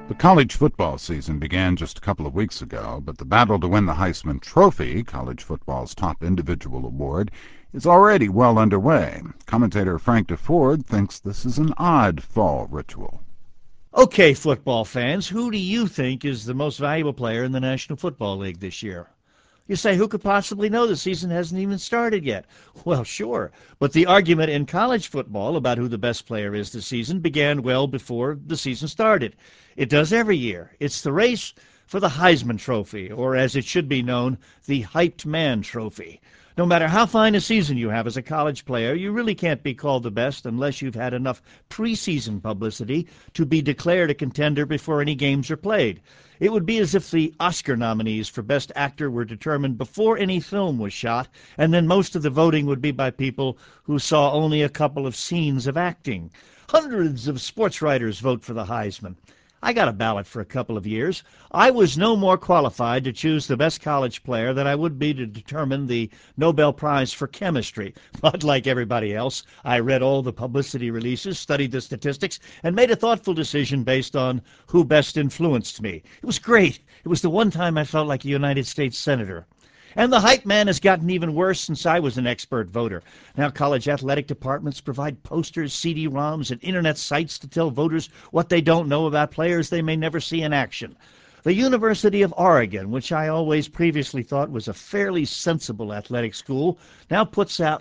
The college football season began just a couple of weeks ago, but the battle to win the Heisman Trophy, college football's top individual award, is already well underway. Commentator Frank DeFord thinks this is an odd fall ritual. Okay, football fans, who do you think is the most valuable player in the National Football League this year? You say, who could possibly know? The season hasn't even started yet. Well, sure, but the argument in college football about who the best player is this season began well before the season started. It does every year. It's the race for the Heisman Trophy, or as it should be known, the Hyped Man Trophy. No matter how fine a season you have as a college player, you really can't be called the best unless you've had enough preseason publicity to be declared a contender before any games are played. It would be as if the Oscar nominees for Best Actor were determined before any film was shot, and then most of the voting would be by people who saw only a couple of scenes of acting. Hundreds of sports writers vote for the Heisman. I got a ballot for a couple of years. I was no more qualified to choose the best college player than I would be to determine the Nobel Prize for chemistry. But like everybody else, I read all the publicity releases, studied the statistics, and made a thoughtful decision based on who best influenced me. It was great. It was the one time I felt like a United States Senator. And the hype man has gotten even worse since I was an expert voter. Now college athletic departments provide posters, CD-ROMs, and internet sites to tell voters what they don't know about players they may never see in action. The University of Oregon, which I always previously thought was a fairly sensible athletic school, now puts out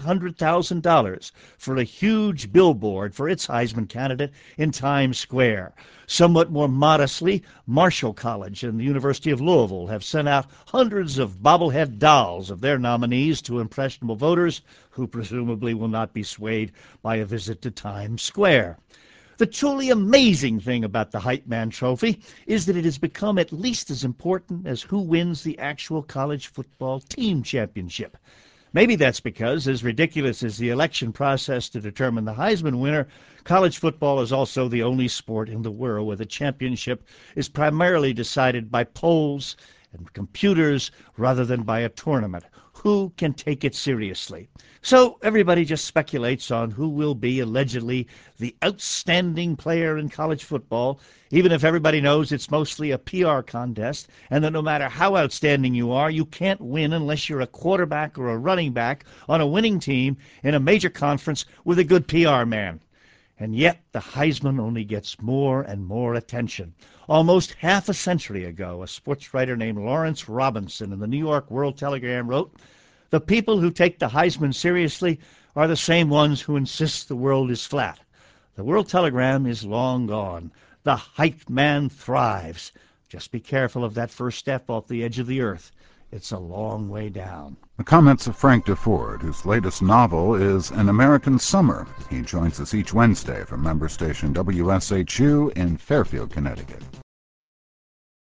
$300,000 for a huge billboard for its Heisman candidate in Times Square. Somewhat more modestly, Marshall College and the University of Louisville have sent out hundreds of bobblehead dolls of their nominees to impressionable voters who presumably will not be swayed by a visit to Times Square. The truly amazing thing about the Hype Man Trophy is that it has become at least as important as who wins the actual college football team championship. Maybe that's because, as ridiculous as the election process to determine the Heisman winner, college football is also the only sport in the world where the championship is primarily decided by polls and computers rather than by a tournament. Who can take it seriously? So everybody just speculates on who will be allegedly the outstanding player in college football, even if everybody knows it's mostly a PR contest, and that no matter how outstanding you are, you can't win unless you're a quarterback or a running back on a winning team in a major conference with a good PR man. And yet the Heisman only gets more and more attention. Almost half a century ago, a sports writer named Lawrence Robinson in the New York World Telegram wrote, "The people who take the Heisman seriously are the same ones who insist the world is flat." The World Telegram is long gone. The hype man thrives. Just be careful of that first step off the edge of the earth. It's a long way down. The comments of Frank DeFord, whose latest novel is An American Summer. He joins us each Wednesday from member station WSHU in Fairfield, Connecticut.